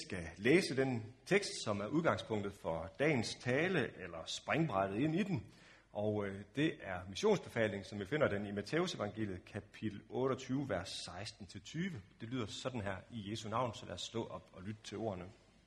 skal læse den tekst, som er udgangspunktet for dagens tale, eller springbrættet ind i den. Og det er missionsbefalingen, som vi finder den i Matteus evangeliet, kapitel 28, vers 16-20. Det lyder sådan her i Jesu navn, så lad os stå op og lytte til ordene.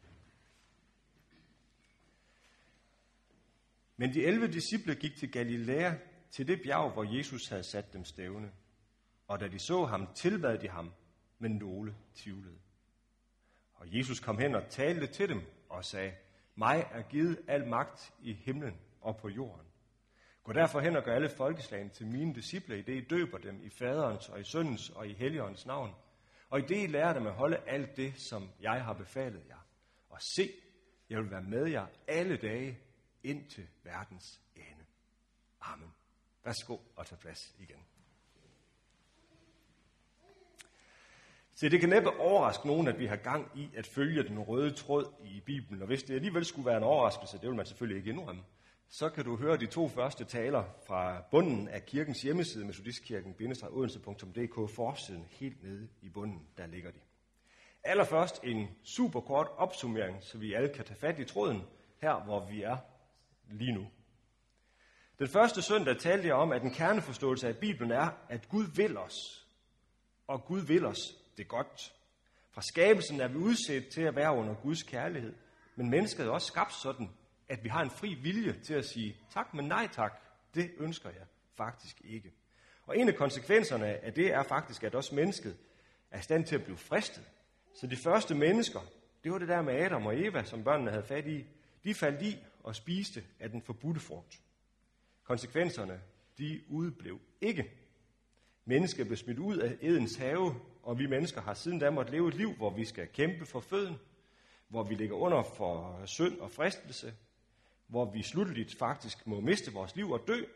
Men de 11 disciple gik til Galilea, til det bjerg, hvor Jesus havde sat dem stævne. Og da de så ham, tilbad de ham, men nogle tvivlede. Og Jesus kom hen og talte til dem og sagde, mig er givet al magt i himlen og på jorden. Gå derfor hen og gør alle folkeslagene til mine disciple, i det I døber dem i faderens og i søndens og i helligåndens navn. Og i det I lærer dem at holde alt det, som jeg har befalet jer. Og se, jeg vil være med jer alle dage indtil verdens ende. Amen. Værsgo og tag plads igen. Så det kan næppe overraske nogen, at vi har gang i at følge den røde tråd i Bibelen. Og hvis det alligevel skulle være en overraskelse, det vil man selvfølgelig ikke indrømme, så kan du høre de 2 første taler fra bunden af kirkens hjemmeside, metodistkirken-odense.dk, forsiden helt nede i bunden, der ligger de. Allerførst en super kort opsummering, så vi alle kan tage fat i tråden her, hvor vi er lige nu. Den første søndag talte jeg om, at en kerneforståelse af Bibelen er, at Gud vil os, og Gud vil os det godt. Fra skabelsen er vi udset til at være under Guds kærlighed, men mennesket er også skabt sådan, at vi har en fri vilje til at sige tak, men nej tak, det ønsker jeg faktisk ikke. Og en af konsekvenserne af det er faktisk, at også mennesket er i stand til at blive fristet. Så de første mennesker, det var det der med Adam og Eva, som børnene havde fat i, de faldt i og spiste af den forbudte frugt. Konsekvenserne, de udeblev ikke. Mennesket blev smidt ud af Edens have, og vi mennesker har siden da måttet leve et liv, hvor vi skal kæmpe for føden, hvor vi ligger under for synd og fristelse, hvor vi slutteligt faktisk må miste vores liv og dø.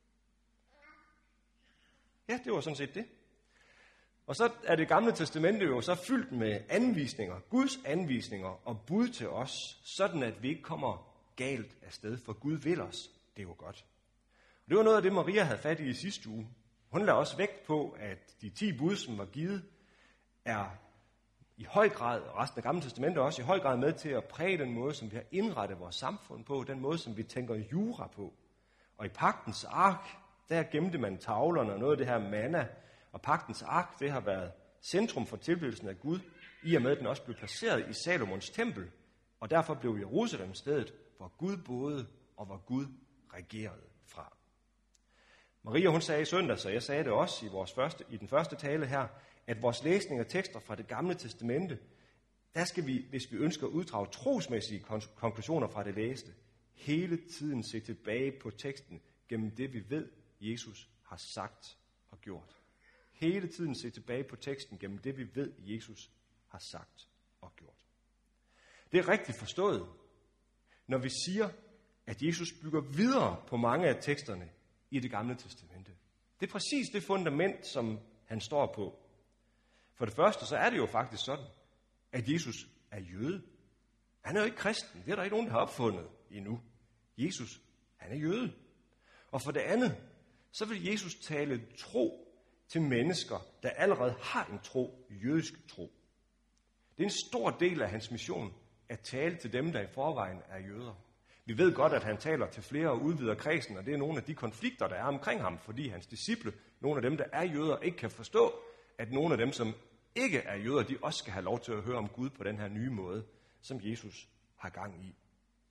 Ja, det var sådan set det. Og så er det gamle testamente jo så fyldt med anvisninger, Guds anvisninger og bud til os, sådan at vi ikke kommer galt afsted, for Gud vil os. Det er jo godt. Og det var noget af det, Maria havde fat i sidste uge. Hun lagde også vægt på, at de 10 bud, som var givet, er i høj grad, og resten af Gamle Testamentet også i høj grad med til at præge den måde, som vi har indrettet vores samfund på, den måde, som vi tænker jura på. Og i pagtens ark, der gemte man tavlerne og noget af det her manna, og pagtens ark, det har været centrum for tilbedelsen af Gud, i og med, at den også blev placeret i Salomons tempel, og derfor blev Jerusalem stedet, hvor Gud boede og hvor Gud regerede fra. Maria, hun sagde i søndag, så jeg sagde det også i den første tale her, at vores læsning af tekster fra det gamle testamente, der skal vi, hvis vi ønsker at uddrage trosmæssige konklusioner fra det læste, hele tiden se tilbage på teksten gennem det, vi ved, Jesus har sagt og gjort. Hele tiden se tilbage på teksten gennem det, vi ved, Jesus har sagt og gjort. Det er rigtigt forstået, når vi siger, at Jesus bygger videre på mange af teksterne i det gamle testamente. Det er præcis det fundament, som han står på. For det første, så er det jo faktisk sådan, at Jesus er jøde. Han er jo ikke kristen. Det er der ikke nogen, der har opfundet endnu. Jesus, han er jøde. Og for det andet, så vil Jesus tale tro til mennesker, der allerede har en tro, jødisk tro. Det er en stor del af hans mission at tale til dem, der i forvejen er jøder. Vi ved godt, at han taler til flere og udvider kredsen, og det er nogle af de konflikter, der er omkring ham, fordi hans disciple, nogle af dem, der er jøder, ikke kan forstå, at nogle af dem, som ikke er jøder, de også skal have lov til at høre om Gud på den her nye måde, som Jesus har gang i.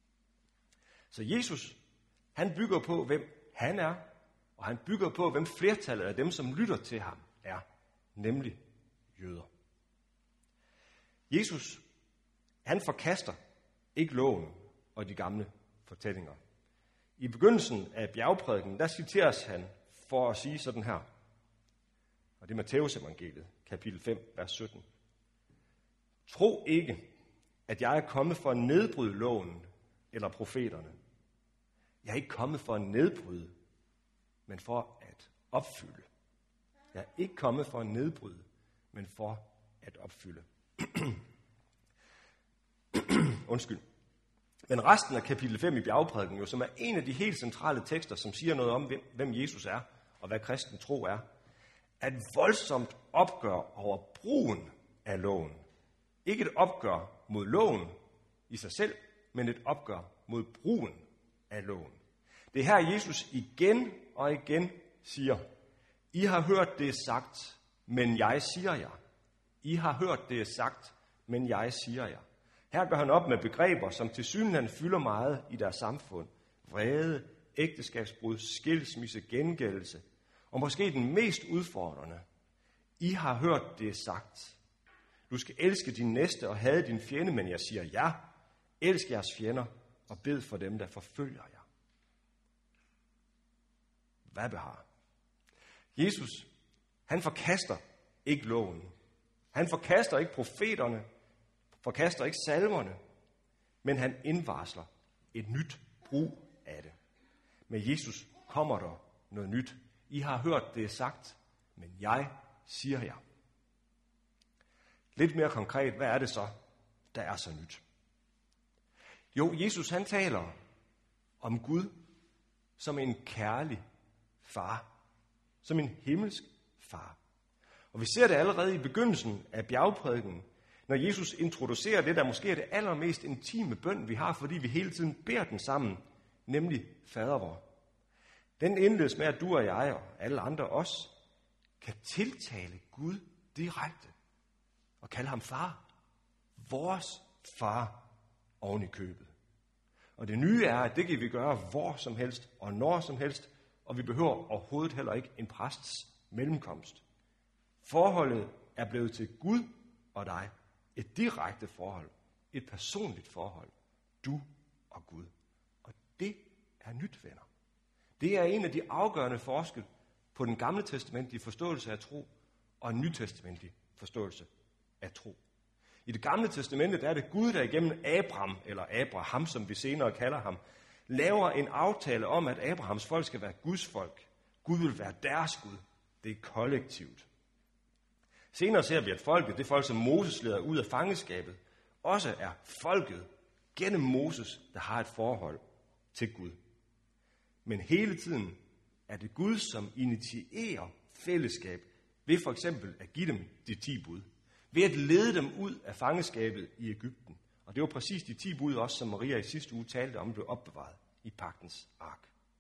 Så Jesus, han bygger på, hvem han er, og han bygger på, hvem flertallet af dem, som lytter til ham, er, nemlig jøder. Jesus, han forkaster ikke loven og de gamle fortællinger. I begyndelsen af bjergprædiken, der citeres han for at sige sådan her, og det er Matteus evangeliet, kapitel 5, vers 17. Tro ikke, at jeg er kommet for at nedbryde loven eller profeterne. Jeg er ikke kommet for at nedbryde, men for at opfylde. Jeg er ikke kommet for at nedbryde, men for at opfylde. Undskyld. Men resten af kapitel 5 i bjergprædiken, jo, som er en af de helt centrale tekster, som siger noget om, hvem Jesus er, og hvad kristen tro er et voldsomt opgør over brugen af loven. Ikke et opgør mod loven i sig selv, men et opgør mod brugen af loven. Det er her, Jesus igen og igen siger, I har hørt det sagt, men jeg siger jer. I har hørt det sagt, men jeg siger jer. Her gør han op med begreber, som tilsyneladende fylder meget i deres samfund. Vrede, ægteskabsbrud, skilsmisse, gengældelse. Og måske den mest udfordrende. I har hørt det sagt. Du skal elske din næste og hade din fjende, men jeg siger ja. Elsk jeres fjender og bed for dem, der forfølger jer. Hvad behar? Jesus, han forkaster ikke loven. Han forkaster ikke profeterne, forkaster ikke salmerne, men han indvarsler et nyt brug af det. Med Jesus kommer der noget nyt. I har hørt det sagt, men jeg siger jer. Lidt mere konkret, hvad er det så, der er så nyt? Jo, Jesus han taler om Gud som en kærlig far. Som en himmelsk far. Og vi ser det allerede i begyndelsen af bjergprædiken, når Jesus introducerer det, der måske er det allermest intime bøn, vi har, fordi vi hele tiden beder den sammen, nemlig Fader vor. Den indledes med, at du og jeg og alle andre også kan tiltale Gud direkte og kalde ham far. Vores far oven i købet. Og det nye er, at det kan vi gøre hvor som helst og når som helst, og vi behøver overhovedet heller ikke en præsts mellemkomst. Forholdet er blevet til Gud og dig. Et direkte forhold. Et personligt forhold. Du og Gud. Og det er nyt, venner. Det er en af de afgørende forskelle på den gamle testamentlige forståelse af tro og en nytestamentlig forståelse af tro. I det gamle testamente der er det Gud, der igennem Abraham, eller Abraham, som vi senere kalder ham, laver en aftale om, at Abrahams folk skal være Guds folk. Gud vil være deres Gud. Det er kollektivt. Senere ser vi, at folket, det folk, som Moses leder ud af fangeskabet, også er folket gennem Moses, der har et forhold til Gud. Men hele tiden er det Gud, som initierer fællesskab ved for eksempel at give dem de 10 bud. Ved at lede dem ud af fangeskabet i Egypten. Og det var præcis de 10 bud også, som Maria i sidste uge talte om, blev opbevaret i pagtens ark.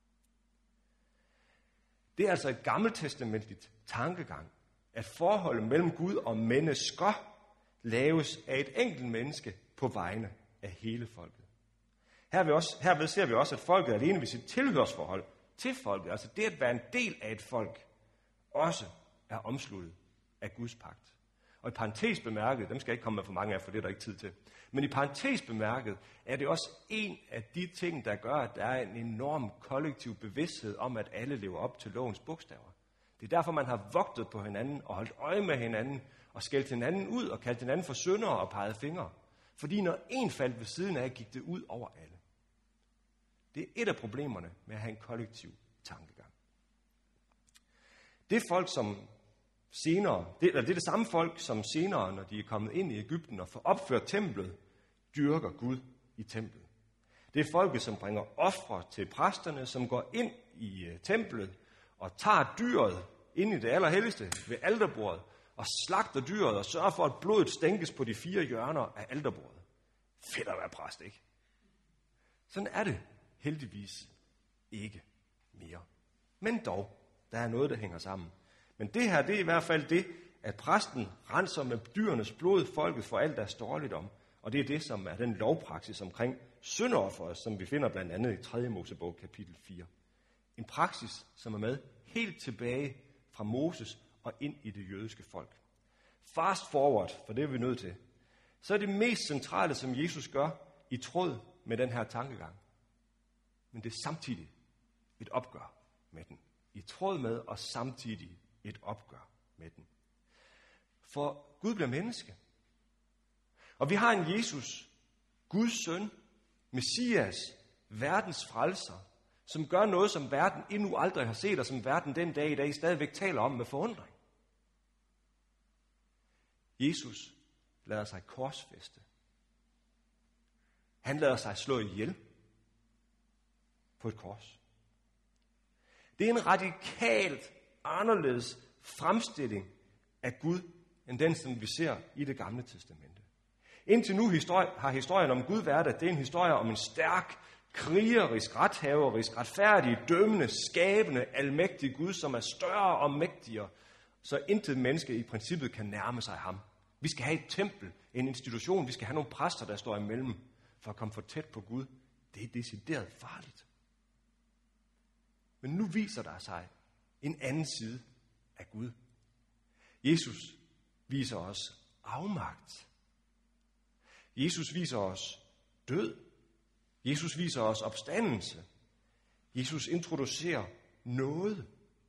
Det er altså et gammeltestamentligt tankegang, at forholdet mellem Gud og mennesker laves af et enkelt menneske på vegne af hele folket. Herved ser vi også, at folket alene ved sit tilhørsforhold til folket, altså det at være en del af et folk, også er omsluttet af Guds pagt. Og i parentes bemærket, dem skal jeg ikke komme med for mange af, for det er der ikke tid til, men i parentes bemærket er det også en af de ting, der gør, at der er en enorm kollektiv bevidsthed om, at alle lever op til lovens bogstaver. Det er derfor, man har vogtet på hinanden og holdt øje med hinanden og skældt hinanden ud og kaldt hinanden for syndere og peget fingre. Fordi når en faldt ved siden af, gik det ud over alle. Det er et af problemerne med at have en kollektiv tankegang. Det folk, som senere, det er det samme folk, som senere, når de er kommet ind i Egypten og får opført templet, dyrker Gud i templet. Det er folket, som bringer ofre til præsterne, som går ind i templet og tager dyret ind i det allerhelligste ved alterbordet og slagter dyret og sørger for, at blodet stænkes på de 4 hjørner af alterbordet. Fedt at være præst, ikke? Sådan er det heldigvis ikke mere. Men dog, der er noget, der hænger sammen. Men det her, det er i hvert fald det, at præsten renser med dyrenes blod folket for alt deres dårligdom. Og det er det, som er den lovpraksis omkring syndeofferet, som vi finder blandt andet i 3. Mosebog kapitel 4. En praksis, som er med helt tilbage fra Moses og ind i det jødiske folk. Fast forward, for det er vi nødt til. Så er det mest centrale, som Jesus gør, i tråd med den her tankegang. Men det er samtidig et opgør med den. I tråd med og samtidig et opgør med den. For Gud bliver menneske. Og vi har en Jesus, Guds søn, Messias, verdens frelser, som gør noget, som verden endnu aldrig har set, og som verden den dag i dag stadigvæk taler om med forundring. Jesus lader sig korsfæste. Han lader sig slå ihjel på et kors. Det er en radikalt anderledes fremstilling af Gud, end den, som vi ser i det gamle testamente. Indtil nu har historien om Gud været, at det er en historie om en stærk, krigerisk, rethaverisk, retfærdig, dømmende, skabende, almægtig Gud, som er større og mægtigere, så intet menneske i princippet kan nærme sig ham. Vi skal have et tempel, en institution, vi skal have nogle præster, der står imellem, for at komme for tæt på Gud. Det er decideret farligt. Men nu viser der sig en anden side af Gud. Jesus viser os afmagt. Jesus viser os død. Jesus viser os opstandelse. Jesus introducerer noget.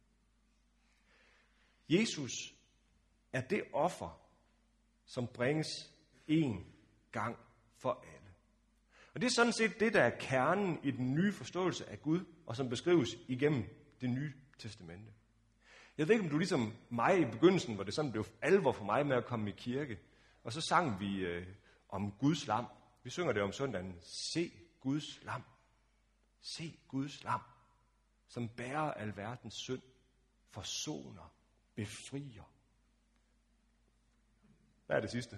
Jesus er det offer, som bringes én gang for alle. Og det er sådan set det, der er kernen i den nye forståelse af Gud, og som beskrives igennem det nye testamente. Jeg ved ikke, om du ligesom mig i begyndelsen, hvor det sådan blev alvor for mig med at komme i kirke, og så sang vi om Guds lam. Vi synger det om søndagen. Se Guds lam. Se Guds lam, som bærer alverdens synd, forsoner, befrier. Hvad er det sidste?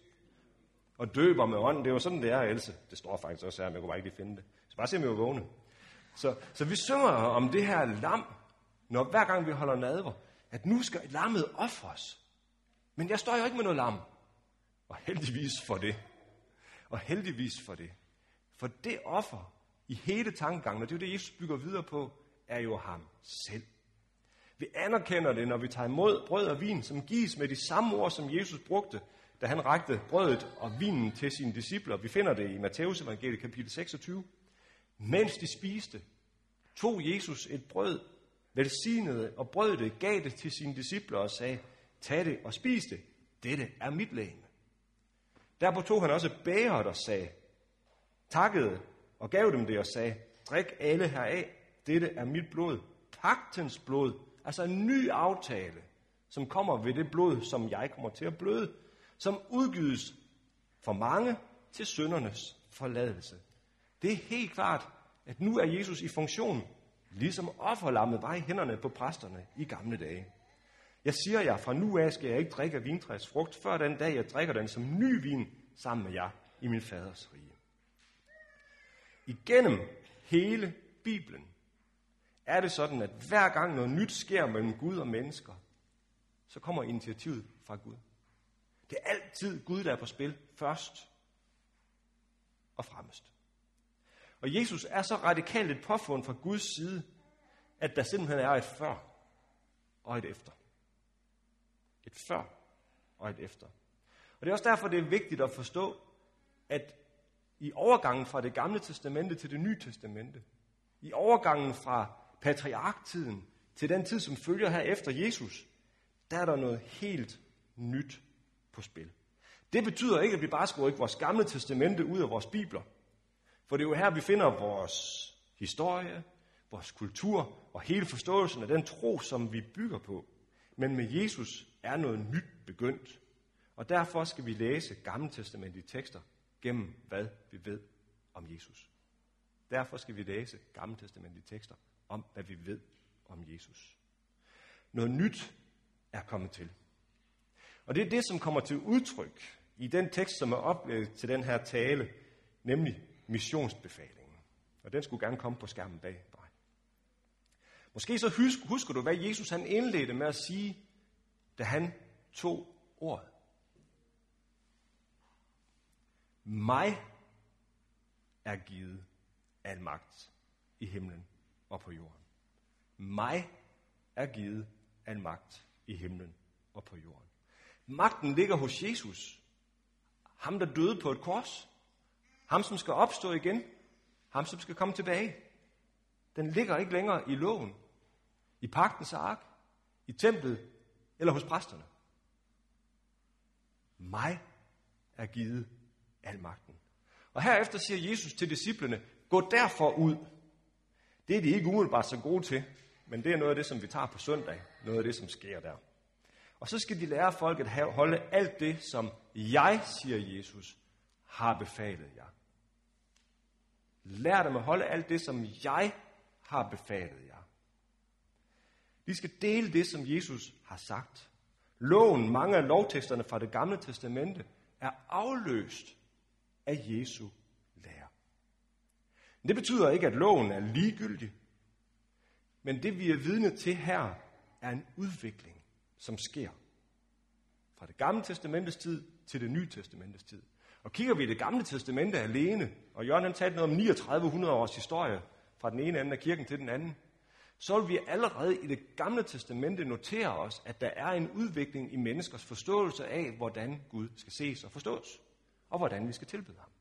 Og døber med ånden. Det er jo sådan, det er, Else. Det står faktisk også her, men jeg kunne bare ikke lige finde det. Så bare se, om jeg var vågne. Så vi synger om det her lam, når hver gang vi holder nadver, at nu skal lammet ofres. Men jeg står jo ikke med noget lam. Og heldigvis for det. Og heldigvis for det. For det offer i hele tankegangen, og det er jo det, Jesus bygger videre på, er jo ham selv. Vi anerkender det, når vi tager imod brød og vin, som gives med de samme ord, som Jesus brugte, da han rakte brødet og vinen til sine discipler. Vi finder det i Matteus evangeliet kapitel 26. Mens de spiste, tog Jesus et brød, velsignede og brød det, gav det til sine discipler og sagde, tag det og spis det. Dette er mit legeme. Derpå tog han også bægeret og sagde, takkede og gav dem det og sagde, drik alle heraf, dette er mit blod, pagtens blod, altså en ny aftale, som kommer ved det blod, som jeg kommer til at bløde, som udgives for mange til syndernes forladelse. Det er helt klart, at nu er Jesus i funktion, ligesom offerlammet var i hænderne på præsterne i gamle dage. Jeg siger jer, fra nu af skal jeg ikke drikke af vintræets frugt, før den dag jeg drikker den som ny vin sammen med jer i min faders rige. Igennem hele Bibelen er det sådan, at hver gang noget nyt sker mellem Gud og mennesker, så kommer initiativet fra Gud. Det er altid Gud, der er på spil først og fremmest. Og Jesus er så radikalt et påfund fra Guds side, at der simpelthen er et før og et efter. Et før og et efter. Og det er også derfor, det er vigtigt at forstå, at i overgangen fra det gamle testamente til det nye testamente, i overgangen fra patriarktiden til den tid, som følger her efter Jesus, der er der noget helt nyt på spil. Det betyder ikke, at vi bare skal rykke vores gamle testamente ud af vores bibler. For det er jo her, vi finder vores historie, vores kultur og hele forståelsen af den tro, som vi bygger på. Men med Jesus er noget nyt begyndt. Og derfor skal vi læse gammeltestamentlige tekster gennem, hvad vi ved om Jesus. Derfor skal vi læse gammeltestamentlige tekster om, hvad vi ved om Jesus. Noget nyt er kommet til. Og det er det, som kommer til udtryk i den tekst, som er oplæst til den her tale, nemlig missionsbefalingen. Og den skulle gerne komme på skærmen bag dig. Måske så husker du, hvad Jesus han indledte med at sige, da han tog ordet. Mig er givet al magt i himlen og på jorden. Mig er givet al magt i himlen og på jorden. Magten ligger hos Jesus. Ham, der døde på et kors. Ham, som skal opstå igen. Ham, som skal komme tilbage. Den ligger ikke længere i loven, i pagtens ark, i templet eller hos præsterne. Mig er givet al magten. Og herefter siger Jesus til disciplene, gå derfor ud. Det er de ikke umiddelbart så gode til, men det er noget af det, som vi tager på søndag. Noget af det, som sker der. Og så skal de lære folk at holde alt det, som jeg, siger Jesus, har befalet jer. Lær dem at holde alt det, som jeg har befalet jer. De skal dele det, som Jesus har sagt. Loven, mange af lovteksterne fra det gamle testamente, er afløst af Jesu lære. Det betyder ikke, at loven er ligegyldig, men det vi er vidne til her, er en udvikling, som sker fra det gamle testamentets tid til det nye testamentets tid. Og kigger vi i det gamle testamente alene, og Jørgen han talte noget om 3900 års historie fra den ene ende af kirken til den anden, så vil vi allerede i det gamle testamente notere os, at der er en udvikling i menneskers forståelse af, hvordan Gud skal ses og forstås, og hvordan vi skal tilbede ham.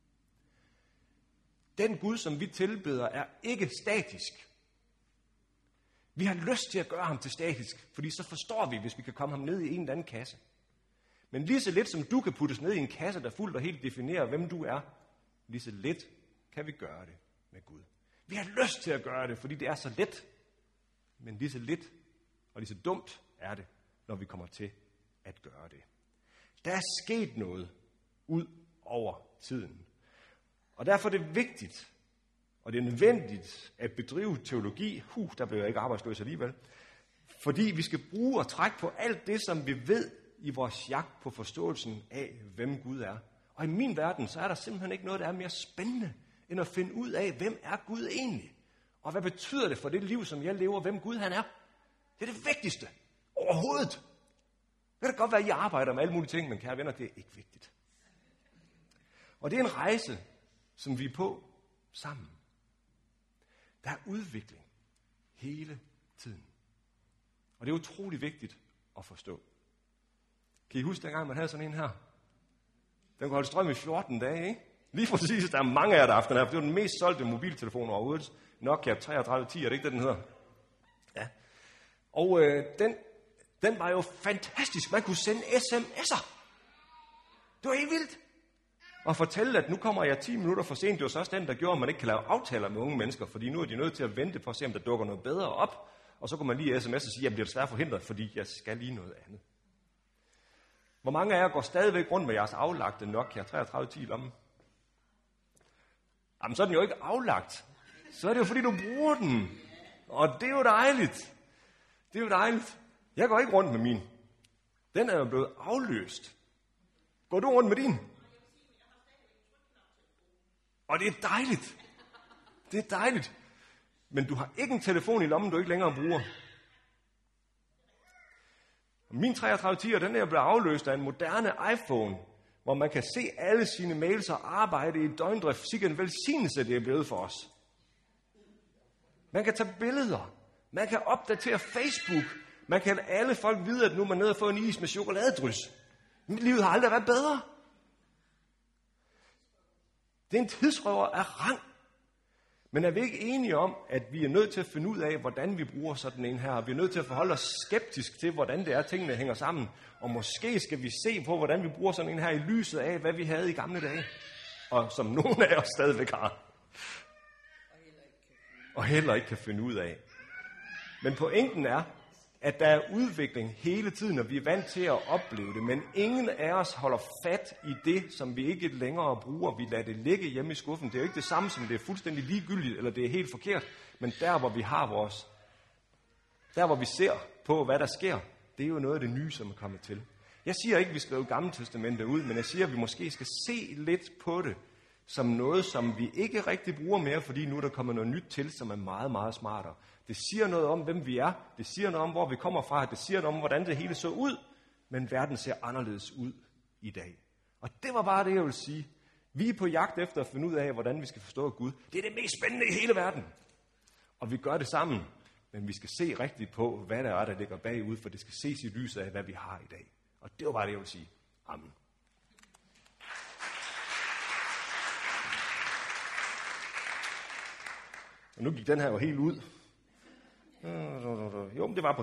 Den Gud, som vi tilbeder, er ikke statisk. Vi har lyst til at gøre ham til statisk, fordi så forstår vi, hvis vi kan komme ham ned i en eller anden kasse. Men lige så lidt som du kan puttes ned i en kasse, der fuldt og helt definerer, hvem du er, lige så let kan vi gøre det med Gud. Vi har lyst til at gøre det, fordi det er så let. Men lige så lidt og lige så dumt er det, når vi kommer til at gøre det. Der er sket noget ud over tiden. Og derfor er det vigtigt, og det er nødvendigt at bedrive teologi. Der bliver jeg ikke arbejdsløs alligevel. Fordi vi skal bruge og trække på alt det, som vi ved i vores jagt på forståelsen af, hvem Gud er. Og i min verden, så er der simpelthen ikke noget, der er mere spændende, end at finde ud af, hvem er Gud egentlig? Og hvad betyder det for det liv, som jeg lever, hvem Gud han er? Det er det vigtigste overhovedet. Det kan godt være, at I arbejder med alle mulige ting, men kære venner, det er ikke vigtigt. Og det er en rejse, som vi er på sammen. Der er udvikling hele tiden. Og det er utrolig vigtigt at forstå. Kan I huske dengang, man havde sådan en her? Den kunne holde strøm i 14 dage, ikke? Lige præcis, der er mange af jer, der har haft den her, for det var den mest solgte mobiltelefon overhovedet. Nokia 3310, er det ikke det, den hedder? Ja. Og den var jo fantastisk. Man kunne sende sms'er. Det var helt vildt. Og fortælle, at nu kommer jeg 10 minutter for sent, det var så også den, der gjorde, at man ikke kan lave aftaler med unge mennesker, fordi nu er de nødt til at vente på at se, om der dukker noget bedre op. Og så kunne man lige sms og sige, at jeg bliver desværre forhindret, fordi jeg skal lige noget andet. Hvor mange af jer går stadigvæk rundt med jeres aflagte Nokia 3310 i lommen? Jamen, så er den jo ikke aflagt. Så er det jo, fordi du bruger den. Og det er jo dejligt. Det er jo dejligt. Jeg går ikke rundt med min. Den er jo blevet afløst. Går du rundt med din? Og det er dejligt. Det er dejligt. Men du har ikke en telefon i lommen, du ikke længere bruger. Min 3310'er, den er blevet afløst af en moderne iPhone, hvor man kan se alle sine mails og arbejde i døgndrift. Sikkert en velsignelse, det er blevet for os. Man kan tage billeder. Man kan opdatere Facebook. Man kan alle folk vide, at nu er man nede og få en is med chokoladedrys. Mit liv har aldrig været bedre. Det er en tidsrøver af rang. Men er vi ikke enige om, at vi er nødt til at finde ud af, hvordan vi bruger sådan en her? Vi er nødt til at forholde os skeptisk til, hvordan det er, tingene hænger sammen. Og måske skal vi se på, hvordan vi bruger sådan en her i lyset af, hvad vi havde i gamle dage. Og som nogle af os stadigvæk har. Og heller ikke kan finde ud af. Men pointen er, at der er udvikling hele tiden, og vi er vant til at opleve det. Men ingen af os holder fat i det, som vi ikke længere bruger. Vi lader det ligge hjemme i skuffen. Det er jo ikke det samme, som det er fuldstændig ligegyldigt, eller det er helt forkert. Men der, hvor vi har vores... Der, hvor vi ser på, hvad der sker, det er jo noget af det nye, som er kommet til. Jeg siger ikke, at vi skal skrive Gamle Testamente ud, men jeg siger, at vi måske skal se lidt på det, som noget, som vi ikke rigtig bruger mere, fordi nu er der kommet noget nyt til, som er meget, meget smartere. Det siger noget om, hvem vi er. Det siger noget om, hvor vi kommer fra. Det siger noget om, hvordan det hele så ud. Men verden ser anderledes ud i dag. Og det var bare det, jeg vil sige. Vi er på jagt efter at finde ud af, hvordan vi skal forstå Gud. Det er det mest spændende i hele verden. Og vi gør det sammen. Men vi skal se rigtigt på, hvad der er, der ligger bagud, for det skal ses i lyset af, hvad vi har i dag. Og det var bare det, jeg vil sige. Amen. Og nu gik den her jo helt ud. Jo, men det var på